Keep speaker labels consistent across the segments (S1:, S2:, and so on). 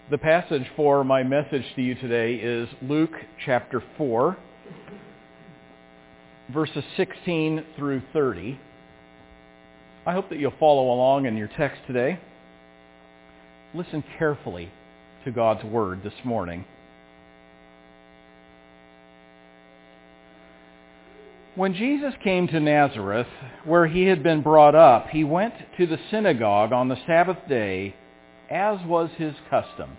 S1: The passage for my message to you today is Luke chapter 4, verses 16 through 30. I hope that you'll follow along in your text today. Listen carefully to God's word this morning. When Jesus came to Nazareth, where he had been brought up, he went to the synagogue on the Sabbath day, as was his custom.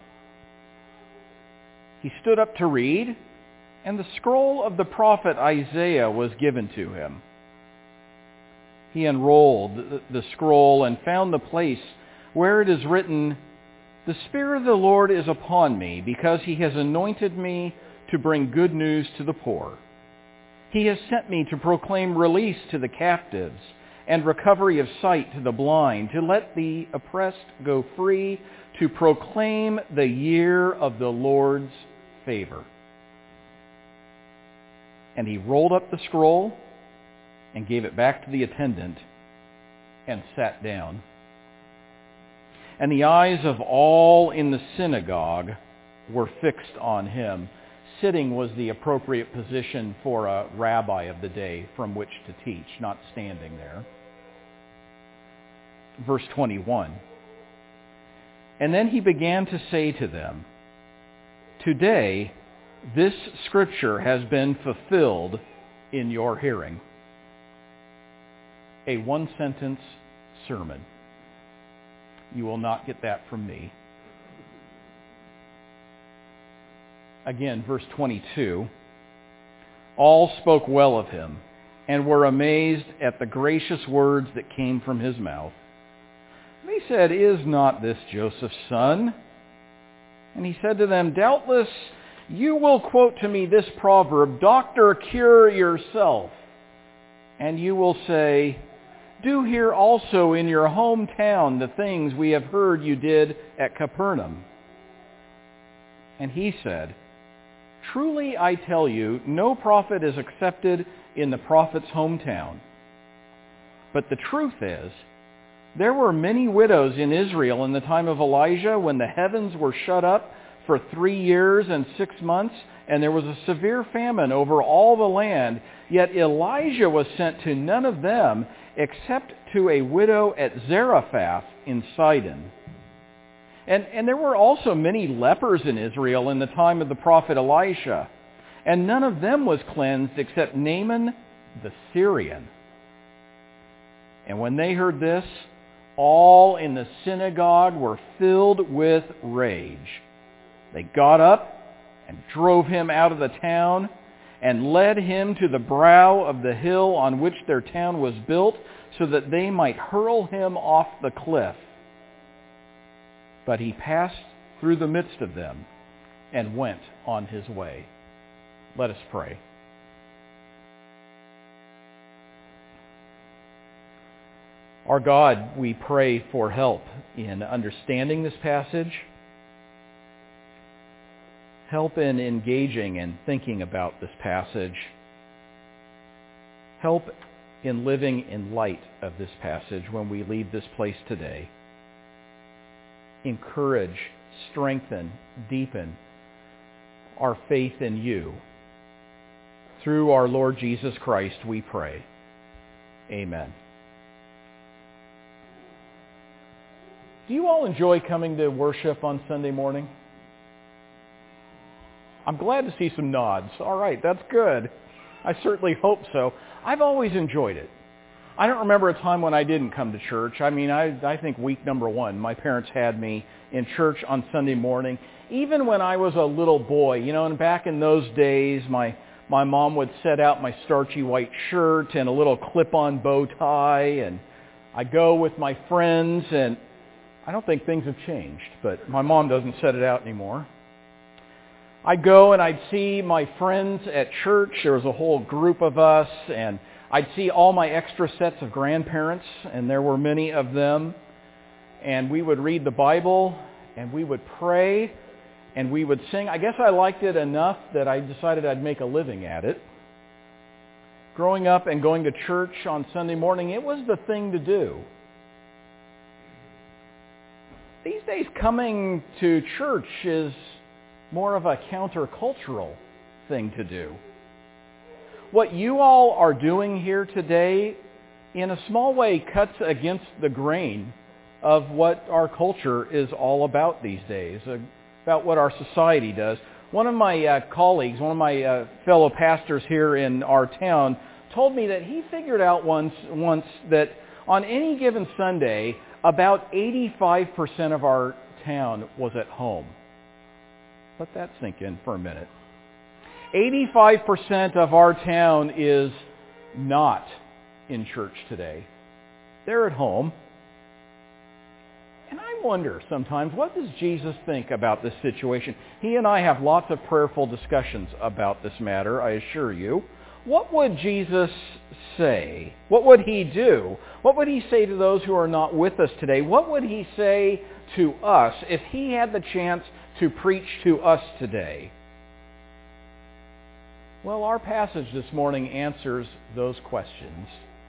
S1: He stood up to read, and the scroll of the prophet Isaiah was given to him. He unrolled the scroll and found the place where it is written, "The Spirit of the Lord is upon me, because he has anointed me to bring good news to the poor. He has sent me to proclaim release to the captives and recovery of sight to the blind, to let the oppressed go free, to proclaim the year of the Lord's favor." And he rolled up the scroll and gave it back to the attendant and sat down. And the eyes of all in the synagogue were fixed on him. Sitting was the appropriate position for a rabbi of the day from which to teach, not standing there. Verse 21. And then he began to say to them, "Today this scripture has been fulfilled in your hearing." A one-sentence sermon. You will not get that from me. Again, verse 22. All spoke well of him and were amazed at the gracious words that came from his mouth. They said, "Is not this Joseph's son?" And he said to them, "Doubtless you will quote to me this proverb, 'Doctor, cure yourself.' And you will say, 'Do here also in your hometown the things we have heard you did at Capernaum.' And he said, 'Truly I tell you, no prophet is accepted in the prophet's hometown. But the truth is, there were many widows in Israel in the time of Elijah, when the heavens were shut up for 3 years and 6 months, and there was a severe famine over all the land. Yet Elijah was sent to none of them, except to a widow at Zarephath in Sidon. And there were also many lepers in Israel in the time of the prophet Elisha, and none of them was cleansed except Naaman the Syrian.' And when they heard this, all in the synagogue were filled with rage. They got up and drove him out of the town and led him to the brow of the hill on which their town was built, so that they might hurl him off the cliff. But he passed through the midst of them and went on his way." Let us pray. Our God, we pray for help in understanding this passage, help in engaging and thinking about this passage, help in living in light of this passage when we leave this place today. Encourage, strengthen, deepen our faith in you. Through our Lord Jesus Christ, we pray. Amen. Do you all enjoy coming to worship on Sunday morning? I'm glad to see some nods. All right, that's good. I certainly hope so. I've always enjoyed it. I don't remember a time when I didn't come to church. I mean, I think week number 1, my parents had me in church on Sunday morning. Even when I was a little boy, and back in those days, my mom would set out my starchy white shirt and a little clip-on bow tie, and I'd go with my friends, and I don't think things have changed, but my mom doesn't set it out anymore. I'd go and I'd see my friends at church. There was a whole group of us, and I'd see all my extra sets of grandparents, and there were many of them. And we would read the Bible, and we would pray, and we would sing. I guess I liked it enough that I decided I'd make a living at it. Growing up and going to church on Sunday morning, it was the thing to do. these days coming to church is more of a countercultural thing to do. What you all are doing here today, in a small way, cuts against the grain of what our culture is all about these days, about what our society does. One of my colleagues, one of my fellow pastors here in our town, told me that he figured out once that on any given Sunday, about 85% of our town was at home. Let that sink in for a minute. 85% of our town is not in church today. They're at home. And I wonder sometimes, what does Jesus think about this situation? He and I have lots of prayerful discussions about this matter, I assure you. What would Jesus say? What would he do? What would he say to those who are not with us today? What would he say to us if he had the chance to preach to us today? Well, our passage this morning answers those questions.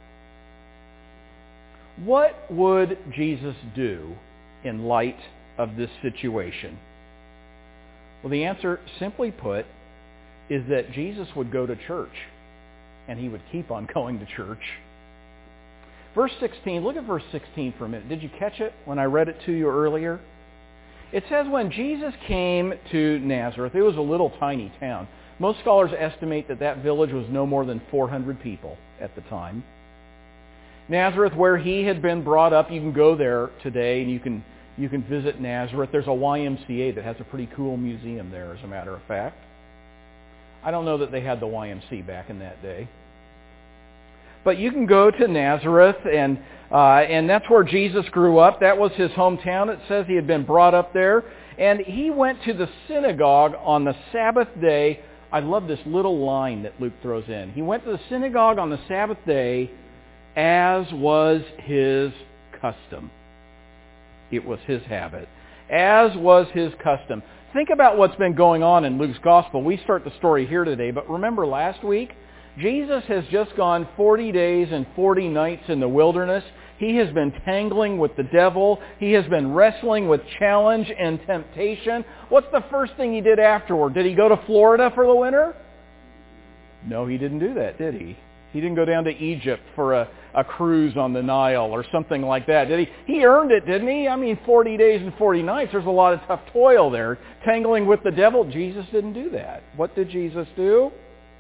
S1: What would Jesus do in light of this situation? Well, the answer, simply put, is that Jesus would go to church, and he would keep on going to church. Verse 16, look at verse 16 for a minute. Did you catch it when I read it to you earlier? It says when Jesus came to Nazareth, it was a little tiny town. Most scholars estimate that that village was no more than 400 people at the time. Nazareth, where he had been brought up, you can go there today and you can visit Nazareth. There's a YMCA that has a pretty cool museum there, as a matter of fact. I don't know that they had the YMCA back in that day. But you can go to Nazareth, and that's where Jesus grew up. That was his hometown. It says he had been brought up there. And he went to the synagogue on the Sabbath day. I love this little line that Luke throws in. He went to the synagogue on the Sabbath day, as was his custom. It was his habit. As was his custom. Think about what's been going on in Luke's gospel. We start the story here today, but remember last week, Jesus has just gone 40 days and 40 nights in the wilderness. He has been tangling with the devil. He has been wrestling with challenge and temptation. What's the first thing he did afterward? Did he go to Florida for the winter? No, he didn't do that, did he? He didn't go down to Egypt for a cruise on the Nile or something like that, did he? He earned it, didn't he? I mean, 40 days and 40 nights, there's a lot of tough toil there. Tangling with the devil, Jesus didn't do that. What did Jesus do?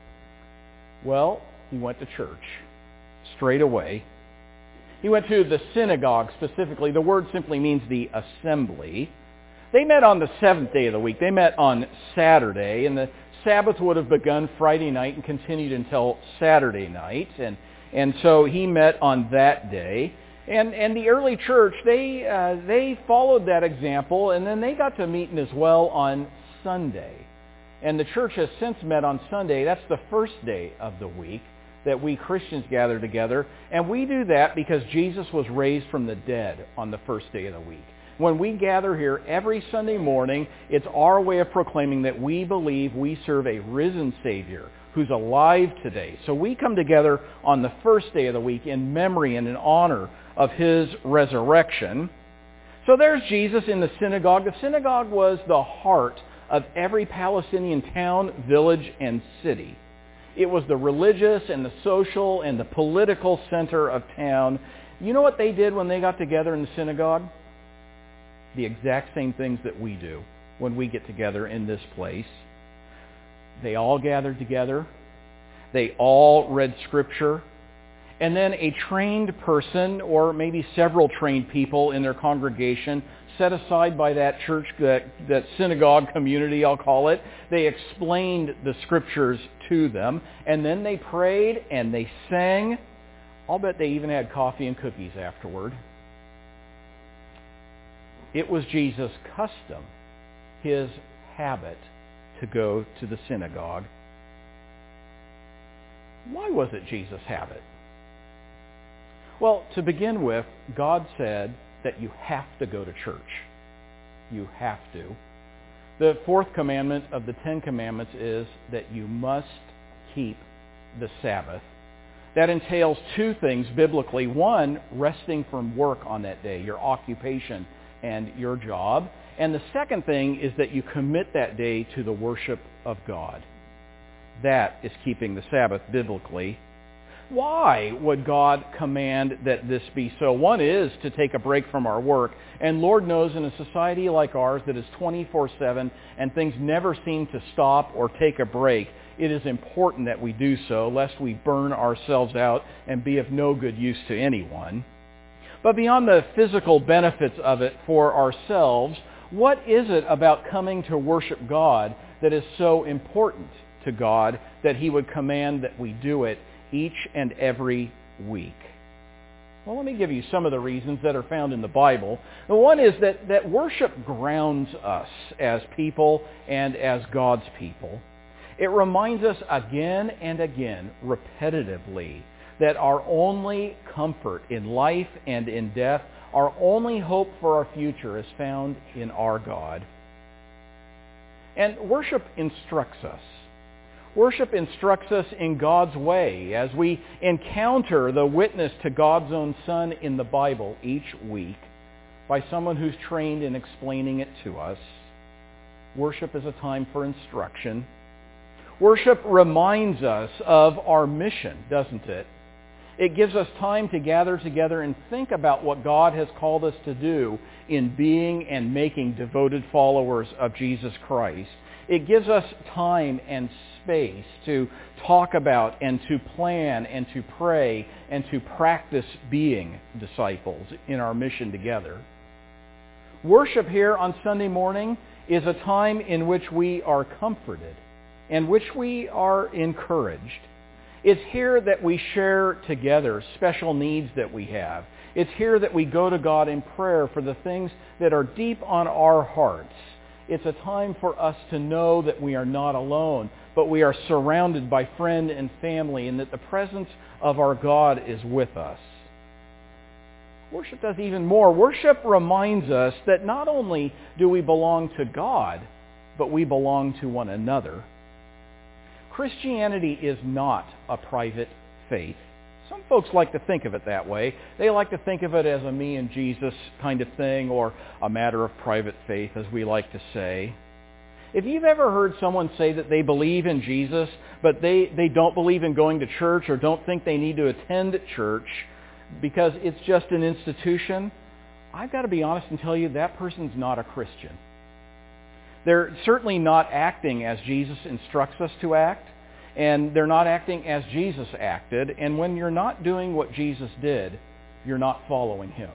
S1: Well, he went to church straight away. He went to the synagogue specifically. The word simply means the assembly. They met on the seventh day of the week. They met on Saturday, and the Sabbath would have begun Friday night and continued until Saturday night. And so he met on that day. And the early church, they followed that example, and then they got to meeting as well on Sunday. And the church has since met on Sunday. That's the first day of the week that we Christians gather together. And we do that because Jesus was raised from the dead on the first day of the week. When we gather here every Sunday morning, it's our way of proclaiming that we believe we serve a risen Savior who's alive today. So we come together on the first day of the week in memory and in honor of his resurrection. So there's Jesus in the synagogue. The synagogue was the heart of every Palestinian town, village, and city. It was the religious and the social and the political center of town. You know what they did when they got together in the synagogue? The exact same things that we do when we get together in this place. They all gathered together. They all read Scripture. And then a trained person, or maybe several trained people in their congregation, set aside by that church, that synagogue community, I'll call it, they explained the Scriptures to them. And then they prayed and they sang. I'll bet they even had coffee and cookies afterward. It was Jesus' custom, his habit, to go to the synagogue. Why was it Jesus' habit? Well, to begin with, God said that you have to go to church. You have to. The fourth commandment of the Ten Commandments is that you must keep the Sabbath. That entails two things biblically. One, resting from work on that day, your occupation. and your job. And the second thing is that you commit that day to the worship of God. That is keeping the Sabbath biblically. Why would God command that this be so? One is to take a break from our work. And Lord knows in a society like ours that is 24/7 and things never seem to stop or take a break, it is important that we do so, lest we burn ourselves out and be of no good use to anyone. But beyond the physical benefits of it for ourselves, what is it about coming to worship God that is so important to God that he would command that we do it each and every week? Well, let me give you some of the reasons that are found in the Bible. The one is that worship grounds us as people and as God's people. It reminds us again and again, repetitively, that our only comfort in life and in death, our only hope for our future is found in our God. And worship instructs us. Worship instructs us in God's way as we encounter the witness to God's own Son in the Bible each week by someone who's trained in explaining it to us. Worship is a time for instruction. Worship reminds us of our mission, doesn't it? It gives us time to gather together and think about what God has called us to do in being and making devoted followers of Jesus Christ. It gives us time and space to talk about and to plan and to pray and to practice being disciples in our mission together. Worship here on Sunday morning is a time in which we are comforted and which we are encouraged. It's here that we share together special needs that we have. It's here that we go to God in prayer for the things that are deep on our hearts. It's a time for us to know that we are not alone, but we are surrounded by friend and family, and that the presence of our God is with us. Worship does even more. Worship reminds us that not only do we belong to God, but we belong to one another. Christianity is not a private faith. Some folks like to think of it that way. They like to think of it as a me and Jesus kind of thing, or a matter of private faith, as we like to say. If you've ever heard someone say that they believe in Jesus, but they don't believe in going to church or don't think they need to attend church because it's just an institution, I've got to be honest and tell you that person's not a Christian. They're certainly not acting as Jesus instructs us to act, and they're not acting as Jesus acted. And when you're not doing what Jesus did, you're not following him.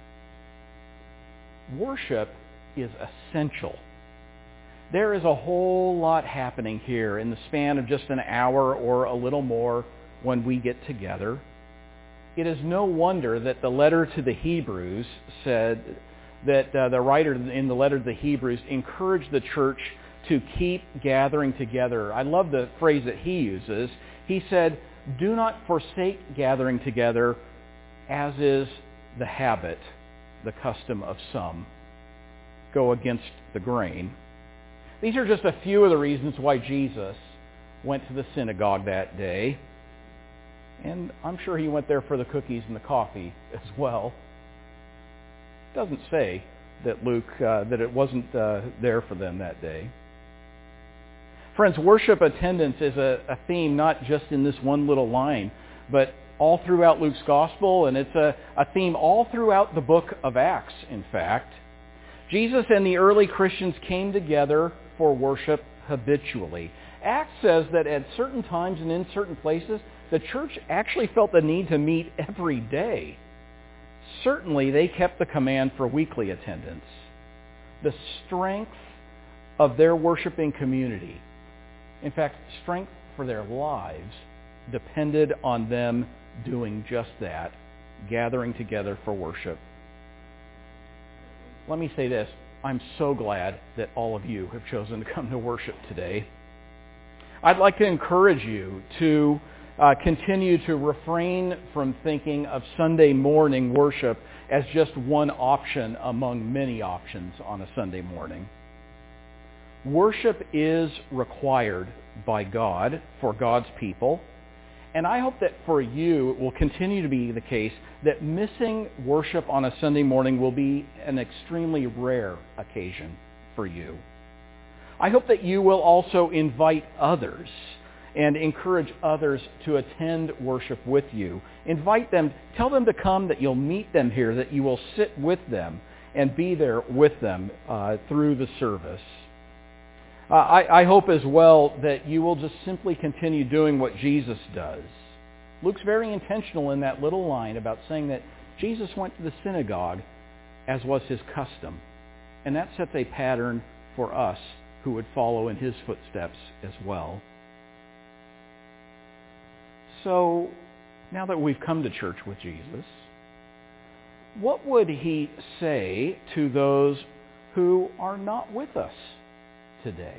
S1: Worship is essential. There is a whole lot happening here in the span of just an hour or a little more when we get together. It is no wonder that the letter to the Hebrews said that the writer in the letter to the Hebrews encouraged the church to keep gathering together. I love the phrase that he uses. He said, "Do not forsake gathering together, as is the habit, the custom of some." Go against the grain. These are just a few of the reasons why Jesus went to the synagogue that day. And I'm sure he went there for the cookies and the coffee as well. It doesn't say that that it wasn't there for them that day. Friends, worship attendance is a theme not just in this one little line, but all throughout Luke's gospel, and it's a theme all throughout the book of Acts, in fact. Jesus and the early Christians came together for worship habitually. Acts says that at certain times and in certain places, the church actually felt the need to meet every day. Certainly, they kept the command for weekly attendance. The strength of their worshiping community, in fact, strength for their lives, depended on them doing just that, gathering together for worship. Let me say this. I'm so glad that all of you have chosen to come to worship today. I'd like to encourage you to continue to refrain from thinking of Sunday morning worship as just one option among many options on a Sunday morning. Worship is required by God for God's people, And I hope that for you, it will continue to be the case that missing worship on a Sunday morning will be an extremely rare occasion for you. I hope that you will also invite others and encourage others to attend worship with you. Invite them, tell them to come, that you'll meet them here, that you will sit with them and be there with them through the service. I hope as well that you will just simply continue doing what Jesus does. Luke's very intentional in that little line about saying that Jesus went to the synagogue as was his custom. And that sets a pattern for us who would follow in his footsteps as well. So, now that we've come to church with Jesus, what would he say to those who are not with us today?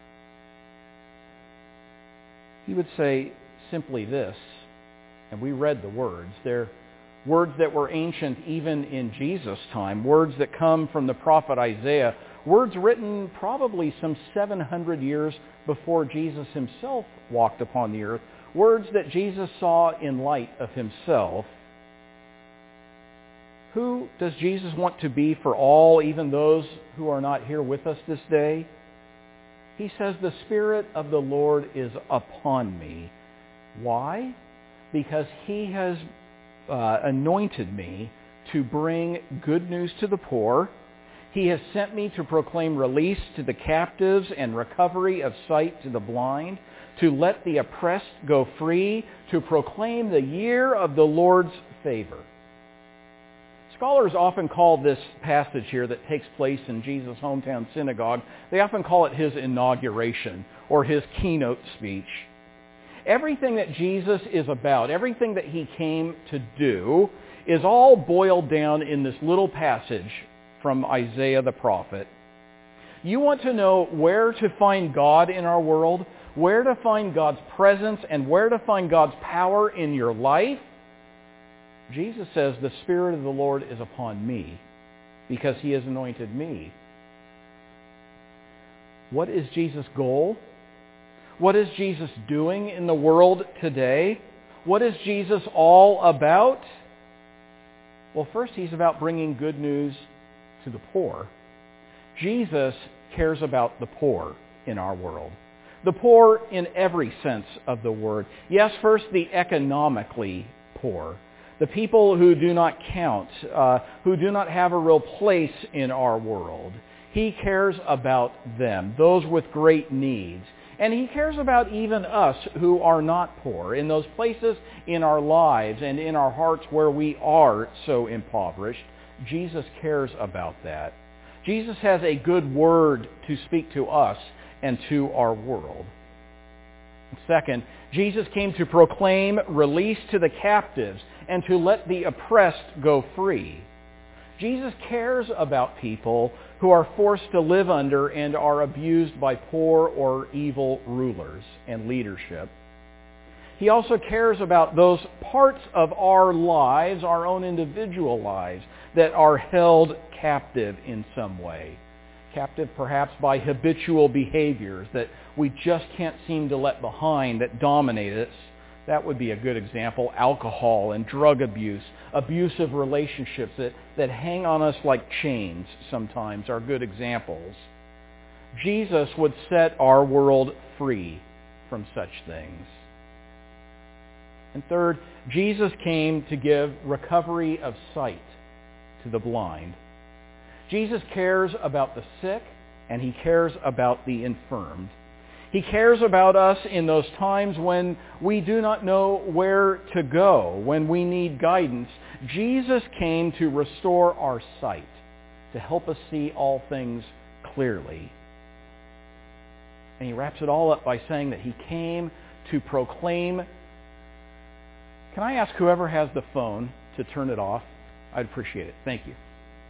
S1: He would say simply this, and we read the words. They're words that were ancient even in Jesus' time, words that come from the prophet Isaiah, words written probably some 700 years before Jesus himself walked upon the earth, words that Jesus saw in light of himself. Who does Jesus want to be for all, even those who are not here with us this day? He says, the Spirit of the Lord is upon me. Why? Because he has anointed me to bring good news to the poor. He has sent me to proclaim release to the captives and recovery of sight to the blind, to let the oppressed go free, to proclaim the year of the Lord's favor. Scholars often call this passage here that takes place in Jesus' hometown synagogue, they often call it his inauguration or his keynote speech. Everything that Jesus is about, everything that he came to do, is all boiled down in this little passage from Isaiah the prophet. You want to know where to find God in our world, where to find God's presence, and where to find God's power in your life? Jesus says, the Spirit of the Lord is upon me because he has anointed me. What is Jesus' goal? What is Jesus doing in the world today? What is Jesus all about? Well, first, he's about bringing good news to the poor. Jesus cares about the poor in our world. The poor in every sense of the word. Yes, first, the economically poor. The people who do not count, who do not have a real place in our world. He cares about them, those with great needs. And he cares about even us who are not poor, in those places in our lives and in our hearts where we are so impoverished. Jesus cares about that. Jesus has a good word to speak to us and to our world. Second, Jesus came to proclaim release to the captives and to let the oppressed go free. Jesus cares about people who are forced to live under and are abused by poor or evil rulers and leadership. He also cares about those parts of our lives, our own individual lives, that are held captive in some way. Captive perhaps by habitual behaviors that we just can't seem to let behind, that dominate us. That would be a good example. Alcohol and drug abuse, abusive relationships that hang on us like chains sometimes are good examples. Jesus would set our world free from such things. And third, Jesus came to give recovery of sight to the blind. Jesus cares about the sick, and he cares about the infirmed. He cares about us in those times when we do not know where to go, when we need guidance. Jesus came to restore our sight, to help us see all things clearly. And he wraps it all up by saying that he came to proclaim. Can I ask whoever has the phone to turn it off? I'd appreciate it. Thank you.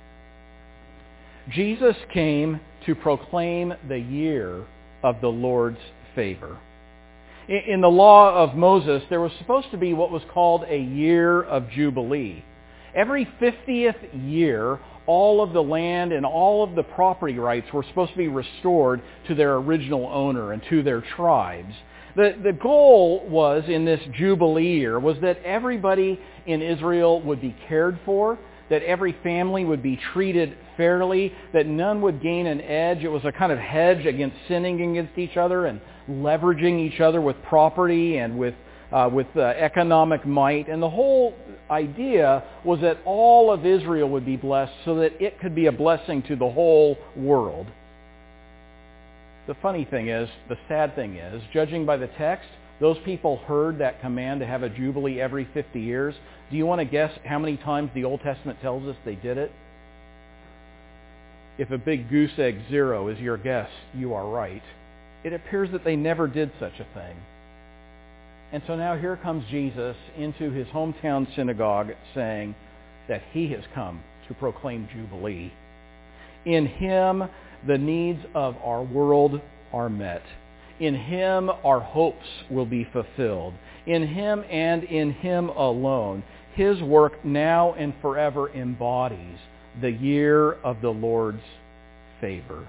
S1: Jesus came to proclaim the year of the Lord's favor. In the law of Moses, there was supposed to be what was called a year of Jubilee. Every 50th year, all of the land and all of the property rights were supposed to be restored to their original owner and to their tribes. The goal was, in this Jubilee year, was that everybody in Israel would be cared for, that every family would be treated fairly, that none would gain an edge. It was a kind of hedge against sinning against each other and leveraging each other with property and with economic might. And the whole idea was that all of Israel would be blessed so that it could be a blessing to the whole world. The funny thing is, the sad thing is, judging by the text, those people heard that command to have a Jubilee every 50 years. Do you want to guess how many times the Old Testament tells us they did it? If a big goose egg 0 is your guess, you are right. It appears that they never did such a thing. And so now here comes Jesus into his hometown synagogue saying that he has come to proclaim Jubilee. In him, the needs of our world are met. In him, our hopes will be fulfilled. In him and in him alone, his work now and forever embodies the year of the Lord's favor.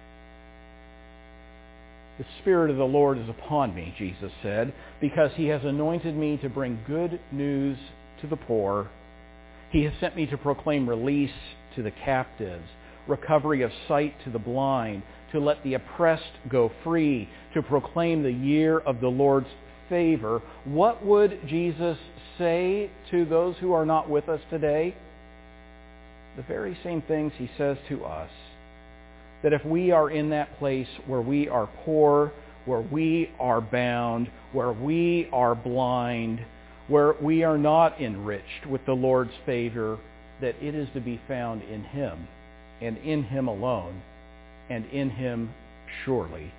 S1: The Spirit of the Lord is upon me, Jesus said, because he has anointed me to bring good news to the poor. He has sent me to proclaim release to the captives, recovery of sight to the blind, to let the oppressed go free, to proclaim the year of the Lord's favor. What would Jesus say to those who are not with us today? The very same things he says to us. That if we are in that place where we are poor, where we are bound, where we are blind, where we are not enriched with the Lord's favor, that it is to be found in him, and in him alone, and in him surely.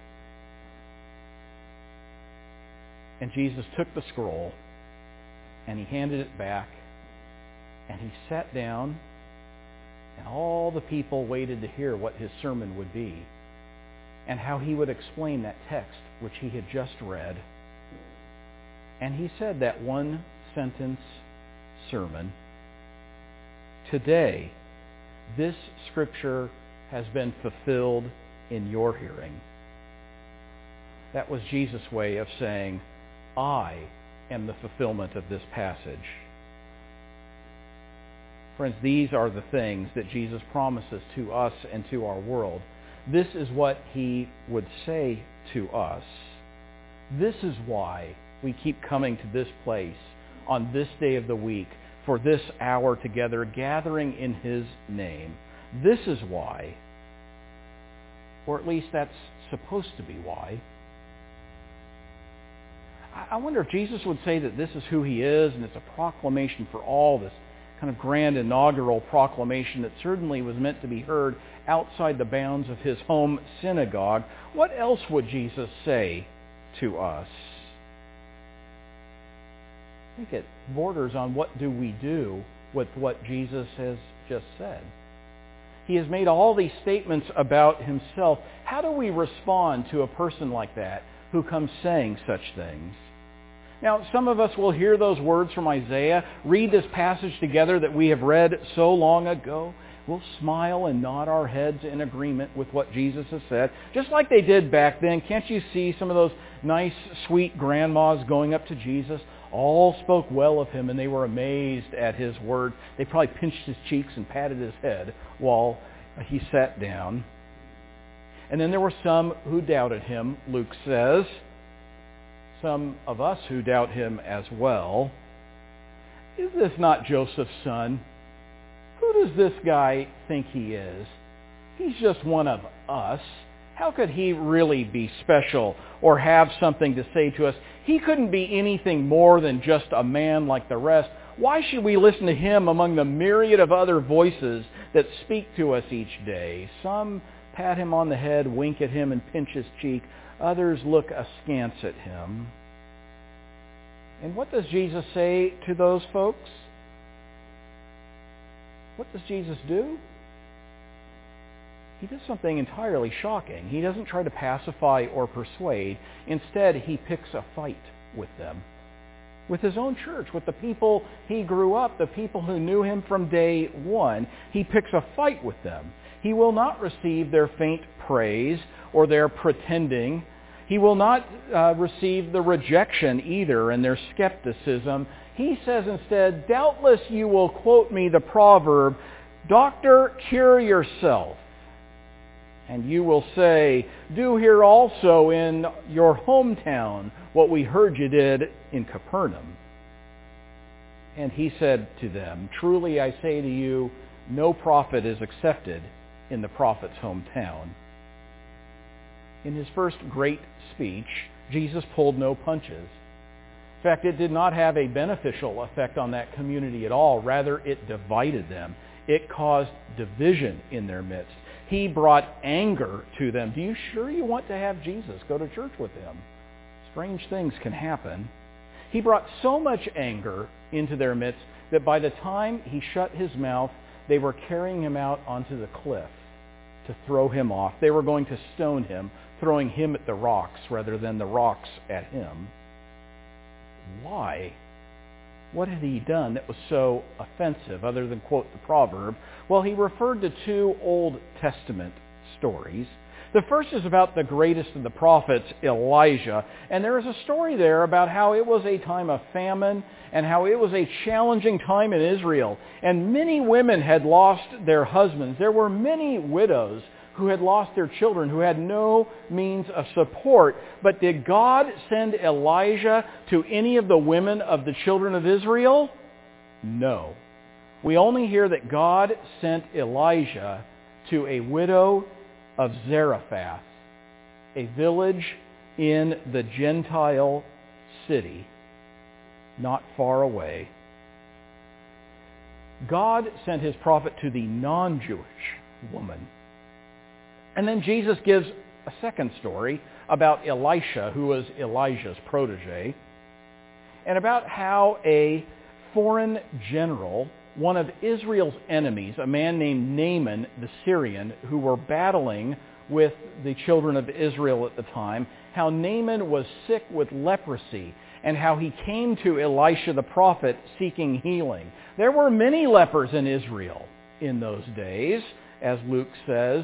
S1: And Jesus took the scroll, and he handed it back, and he sat down, and all the people waited to hear what his sermon would be, and how he would explain that text which he had just read. And he said that one sentence sermon, "Today, this scripture has been fulfilled in your hearing." That was Jesus' way of saying, I am the fulfillment of this passage. Friends, these are the things that Jesus promises to us and to our world. This is what he would say to us. This is why we keep coming to this place on this day of the week for this hour together, gathering in his name. This is why, or at least that's supposed to be why. I wonder if Jesus would say that this is who he is, and it's a proclamation for all, this kind of grand inaugural proclamation that certainly was meant to be heard outside the bounds of his home synagogue. What else would Jesus say to us? I think it borders on what do we do with what Jesus has just said. He has made all these statements about himself. How do we respond to a person like that who comes saying such things? Now, some of us will hear those words from Isaiah, read this passage together that we have read so long ago. We'll smile and nod our heads in agreement with what Jesus has said, just like they did back then. Can't you see some of those nice, sweet grandmas going up to Jesus? All spoke well of him, and they were amazed at his word. They probably pinched his cheeks and patted his head while he sat down. And then there were some who doubted him, Luke says. Some of us who doubt him as well. Is this not Joseph's son? Who does this guy think he is? He's just one of us. How could he really be special or have something to say to us? He couldn't be anything more than just a man like the rest. Why should we listen to him among the myriad of other voices that speak to us each day? Some pat him on the head, wink at him, and pinch his cheek. Others look askance at him. And what does Jesus say to those folks? What does Jesus do? He does something entirely shocking. He doesn't try to pacify or persuade. Instead, he picks a fight with them. With his own church, with the people he grew up, the people who knew him from day one. He picks a fight with them. He will not receive their faint praise or their pretending. He will not receive the rejection either and their skepticism. He says instead, doubtless you will quote me the proverb, "Doctor, cure yourself." And you will say, "Do here also in your hometown what we heard you did in Capernaum." And he said to them, "Truly I say to you, no prophet is accepted in the prophet's hometown." In his first great speech, Jesus pulled no punches. In fact, it did not have a beneficial effect on that community at all. Rather, it divided them. It caused division in their midst. He brought anger to them. Do you sure you want to have Jesus? Go to church with him. Strange things can happen. He brought so much anger into their midst that by the time he shut his mouth, they were carrying him out onto the cliff to throw him off. They were going to stone him, throwing him at the rocks rather than the rocks at him. Why? What had he done that was so offensive, other than quote the proverb? Well, he referred to two Old Testament stories. The first is about the greatest of the prophets, Elijah. And there is a story there about how it was a time of famine and how it was a challenging time in Israel. And many women had lost their husbands. There were many widows who had lost their children, who had no means of support. But did God send Elijah to any of the women of the children of Israel? No. We only hear that God sent Elijah to a widow of Zarephath, a village in the Gentile city, not far away. God sent his prophet to the non-Jewish woman. And then Jesus gives a second story about Elisha, who was Elijah's protege, and about how a foreign general, one of Israel's enemies, a man named Naaman the Syrian, who were battling with the children of Israel at the time, how Naaman was sick with leprosy, and how he came to Elisha the prophet seeking healing. There were many lepers in Israel in those days, as Luke says.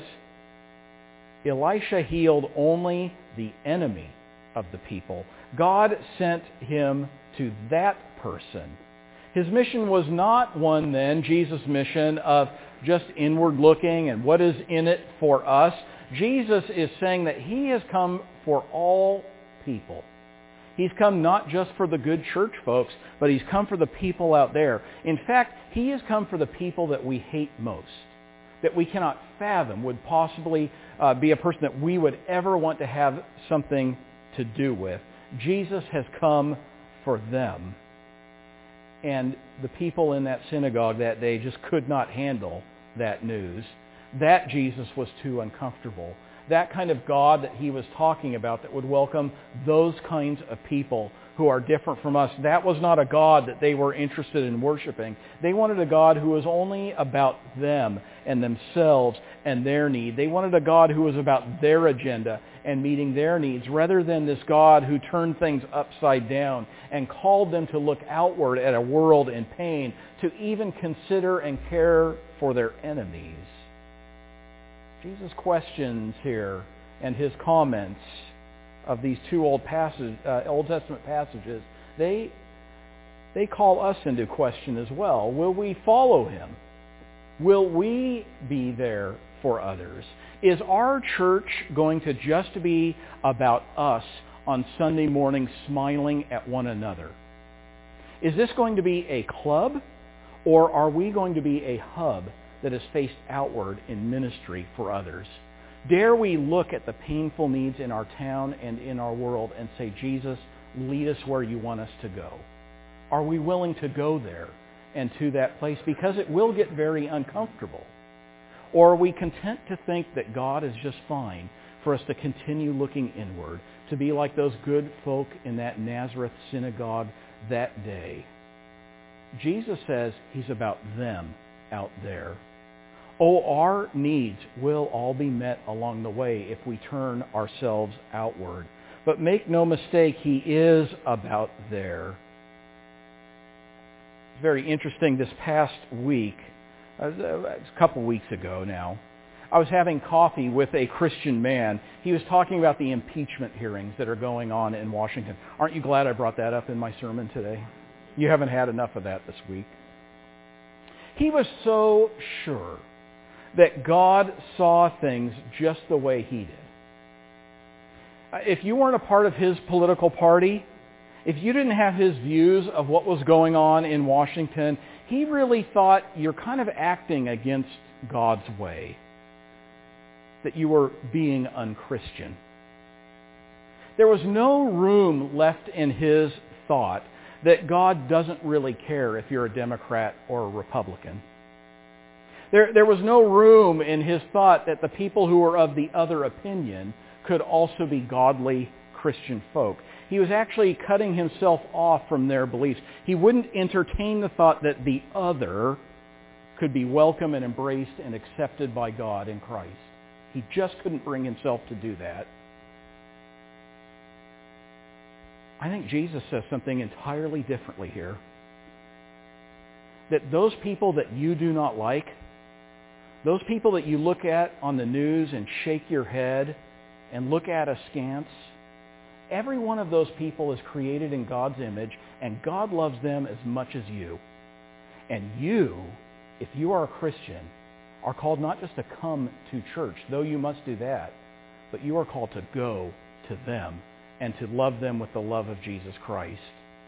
S1: Elisha healed only the enemy of the people. God sent him to that person. His mission was not one then, Jesus' mission, of just inward looking and what is in it for us. Jesus is saying that he has come for all people. He's come not just for the good church folks, but he's come for the people out there. In fact, he has come for the people that we hate most, that we cannot fathom would possibly be a person that we would ever want to have something to do with. Jesus has come for them. And the people in that synagogue that day just could not handle that news. That Jesus was too uncomfortable. That kind of God that he was talking about that would welcome those kinds of people who are different from us, that was not a God that they were interested in worshiping. They wanted a God who was only about them and themselves and their need. They wanted a God who was about their agenda and meeting their needs, rather than this God who turned things upside down and called them to look outward at a world in pain, to even consider and care for their enemies. Jesus' questions here and his comments of these two Old Testament passages, they call us into question as well. Will we follow him? Will we be there for others? Is our church going to just be about us on Sunday morning smiling at one another? Is this going to be a club, or are we going to be a hub that is faced outward in ministry for others? Dare we look at the painful needs in our town and in our world and say, Jesus, lead us where you want us to go? Are we willing to go there and to that place? Because it will get very uncomfortable. Or are we content to think that God is just fine for us to continue looking inward, to be like those good folk in that Nazareth synagogue that day? Jesus says he's about them out there. Oh, our needs will all be met along the way if we turn ourselves outward. But make no mistake, he is about there. It's very interesting. This past week, a couple weeks ago now, I was having coffee with a Christian man. He was talking about the impeachment hearings that are going on in Washington. Aren't you glad I brought that up in my sermon today? You haven't had enough of that this week. He was so sure that God saw things just the way he did. If you weren't a part of his political party, if you didn't have his views of what was going on in Washington, he really thought you're kind of acting against God's way, that you were being unchristian. There was no room left in his thought that God doesn't really care if you're a Democrat or a Republican. There was no room in his thought that the people who were of the other opinion could also be godly Christian folk. He was actually cutting himself off from their beliefs. He wouldn't entertain the thought that the other could be welcome and embraced and accepted by God in Christ. He just couldn't bring himself to do that. I think Jesus says something entirely differently here. That those people that you do not like, those people that you look at on the news and shake your head and look at askance, every one of those people is created in God's image, and God loves them as much as you. And you, if you are a Christian, are called not just to come to church, though you must do that, but you are called to go to them and to love them with the love of Jesus Christ.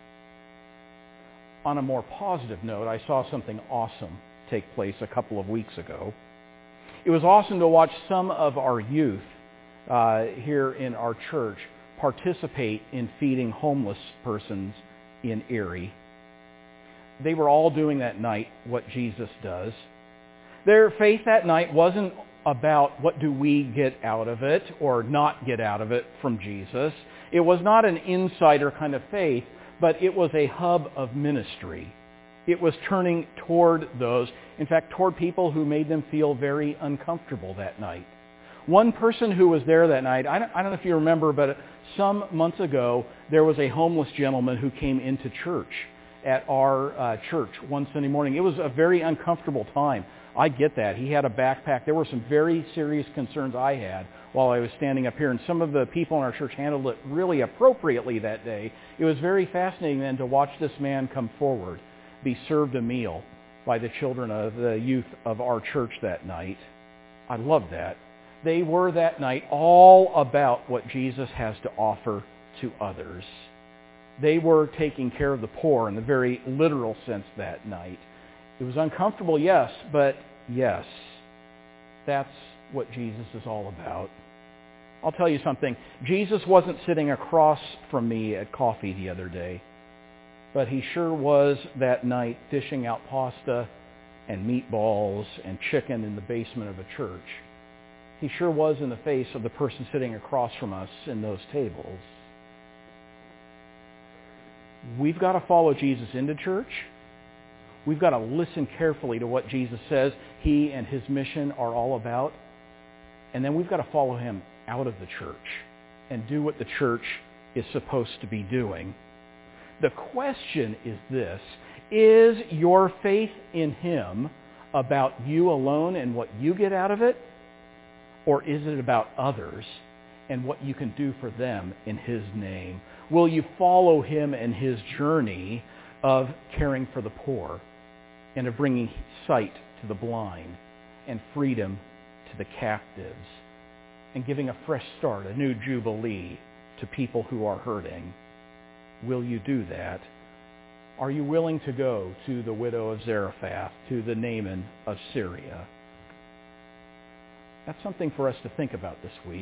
S1: On a more positive note, I saw something awesome take place a couple of weeks ago. It was awesome to watch some of our youth here in our church participate in feeding homeless persons in Erie. They were all doing that night what Jesus does. Their faith that night wasn't about what do we get out of it or not get out of it from Jesus. It was not an insider kind of faith, but it was a hub of ministry. It was turning toward those, in fact, toward people who made them feel very uncomfortable that night. One person who was there that night, I don't know if you remember, but some months ago, there was a homeless gentleman who came into church at our church one Sunday morning. It was a very uncomfortable time. I get that. He had a backpack. There were some very serious concerns I had while I was standing up here, and some of the people in our church handled it really appropriately that day. It was very fascinating then to watch this man come forward, be served a meal by the children of the youth of our church that night. I love that. They were that night all about what Jesus has to offer to others. They were taking care of the poor in the very literal sense that night. It was uncomfortable, yes, but yes, that's what Jesus is all about. I'll tell you something. Jesus wasn't sitting across from me at coffee the other day, but he sure was that night dishing out pasta and meatballs and chicken in the basement of a church. He sure was in the face of the person sitting across from us in those tables. We've got to follow Jesus into church. We've got to listen carefully to what Jesus says he and his mission are all about. And then we've got to follow him out of the church and do what the church is supposed to be doing. The question is this: is your faith in him about you alone and what you get out of it? Or is it about others and what you can do for them in his name? Will you follow him in his journey of caring for the poor and of bringing sight to the blind and freedom to the captives and giving a fresh start, a new jubilee to people who are hurting? Will you do that? Are you willing to go to the widow of Zarephath, to the Naaman of Syria? That's something for us to think about this week.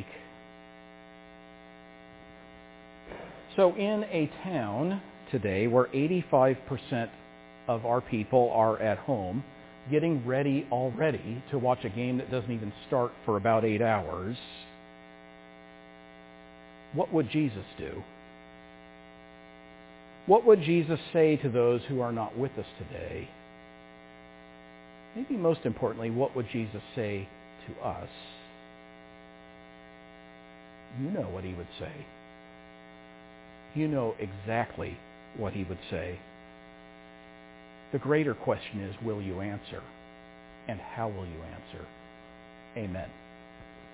S1: So in a town today where 85% of our people are at home, getting ready already to watch a game that doesn't even start for about 8 hours, what would Jesus do? What would Jesus say to those who are not with us today? Maybe most importantly, what would Jesus say to us? You know what he would say. You know exactly what he would say. The greater question is, will you answer? And how will you answer? Amen.